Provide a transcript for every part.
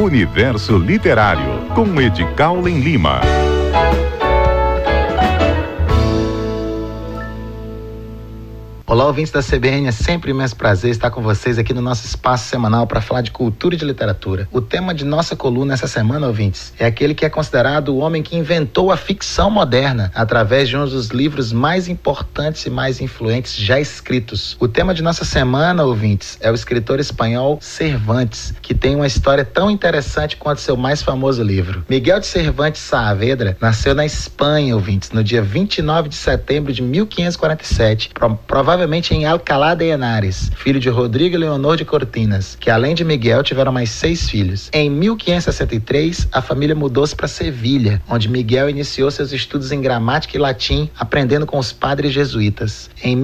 Universo Literário, com Edicaulen Lima. Olá, ouvintes da CBN, é sempre um imenso prazer estar com vocês aqui no nosso espaço semanal para falar de cultura e de literatura. O tema de nossa coluna essa semana, ouvintes, é aquele que é considerado o homem que inventou a ficção moderna através de um dos livros mais importantes e mais influentes já escritos. O tema de nossa semana, ouvintes, é o escritor espanhol Cervantes, que tem uma história tão interessante quanto seu mais famoso livro. Miguel de Cervantes Saavedra nasceu na Espanha, ouvintes, no dia 29 de setembro de 1547, provavelmente em Alcalá de Henares, filho de Rodrigo e Leonor de Cortinas, que além de Miguel tiveram mais 6 filhos. Em 1563, a família mudou-se para Sevilha, onde Miguel iniciou seus estudos em gramática e latim, aprendendo com os padres jesuítas. Em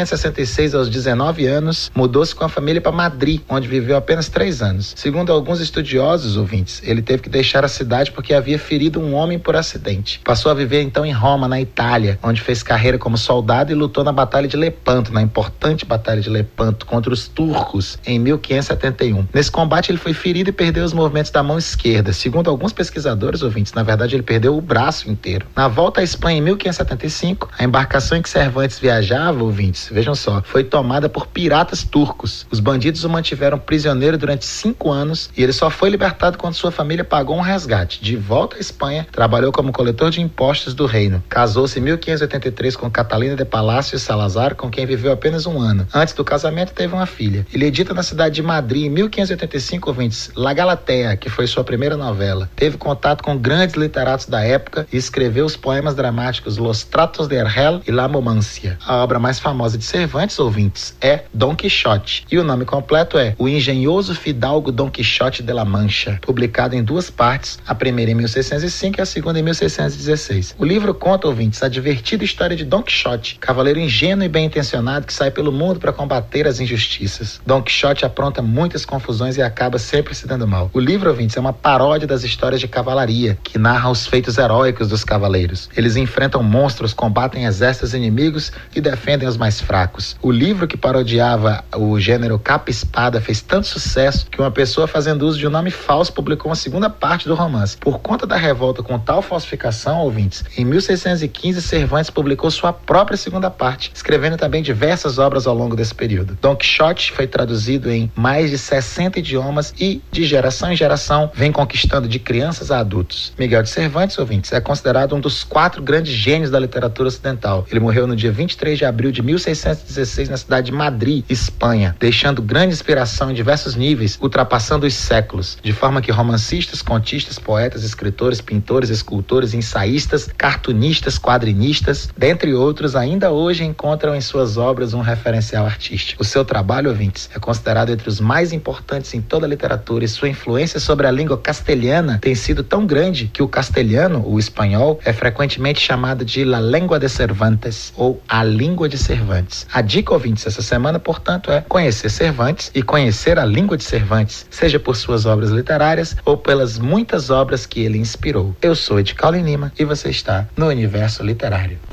1566, aos 19 anos, mudou-se com a família para Madrid, onde viveu apenas 3 anos. Segundo alguns estudiosos, ouvintes, ele teve que deixar a cidade porque havia ferido um homem por acidente. Passou a viver então em Roma, na Itália, onde fez carreira como soldado e lutou na Batalha de Lepanto, na importante Batalha de Lepanto contra os turcos em 1571. Nesse combate ele foi ferido e perdeu os movimentos da mão esquerda. Segundo alguns pesquisadores, ouvintes, na verdade ele perdeu o braço inteiro. Na volta à Espanha em 1575, a embarcação em que Cervantes viajava, ouvintes, vejam só, foi tomada por piratas turcos. Os bandidos o mantiveram prisioneiro durante 5 anos e ele só foi libertado quando sua família pagou um resgate. De volta à Espanha, trabalhou como coletor de impostos do reino. Casou-se em 1583 com Catalina de Palacios Salazar, com quem viveu apenas 1 ano. Antes do casamento, teve uma filha. Ele edita na cidade de Madrid, em 1585, ouvintes, La Galatea, que foi sua primeira novela. Teve contato com grandes literatos da época e escreveu os poemas dramáticos Los Tratos de Argel e La Momancia. A obra mais famosa de Cervantes, ouvintes, é Dom Quixote. E o nome completo é O Engenhoso Fidalgo Dom Quixote de la Mancha, publicado em 2 partes, a primeira em 1605 e a segunda em 1616. O livro conta, ouvintes, a divertida história de Dom Quixote, cavaleiro ingênuo e bem intencionado que sai pelo mundo para combater as injustiças. Dom Quixote apronta muitas confusões e acaba sempre se dando mal. O livro, ouvintes, é uma paródia das histórias de cavalaria, que narra os feitos heróicos dos cavaleiros. Eles enfrentam monstros, combatem exércitos inimigos e defendem os mais fracos. O livro, que parodiava o gênero capa-espada, fez tanto sucesso que uma pessoa fazendo uso de um nome falso publicou uma segunda parte do romance. Por conta da revolta com tal falsificação, ouvintes, em 1615 Cervantes publicou sua própria segunda parte, escrevendo também diversas obras ao longo desse período. Dom Quixote foi traduzido em mais de 60 idiomas e, de geração em geração, vem conquistando de crianças a adultos. Miguel de Cervantes, ouvintes, é considerado um dos 4 grandes gênios da literatura ocidental. Ele morreu no dia 23 de abril de 1616 na cidade de Madrid, Espanha, deixando grande inspiração em diversos níveis, ultrapassando os séculos, de forma que romancistas, contistas, poetas, escritores, pintores, escultores, ensaístas, cartunistas, quadrinistas, dentre outros, ainda hoje encontram em suas obras um referencial artístico. O seu trabalho, ouvintes, é considerado entre os mais importantes em toda a literatura e sua influência sobre a língua castelhana tem sido tão grande que o castelhano, o espanhol, é frequentemente chamado de La Lengua de Cervantes, ou a língua de Cervantes. A dica, ouvintes, essa semana, portanto, é conhecer Cervantes e conhecer a língua de Cervantes, seja por suas obras literárias ou pelas muitas obras que ele inspirou. Eu sou Edicaulen Lima e você está no Universo Literário.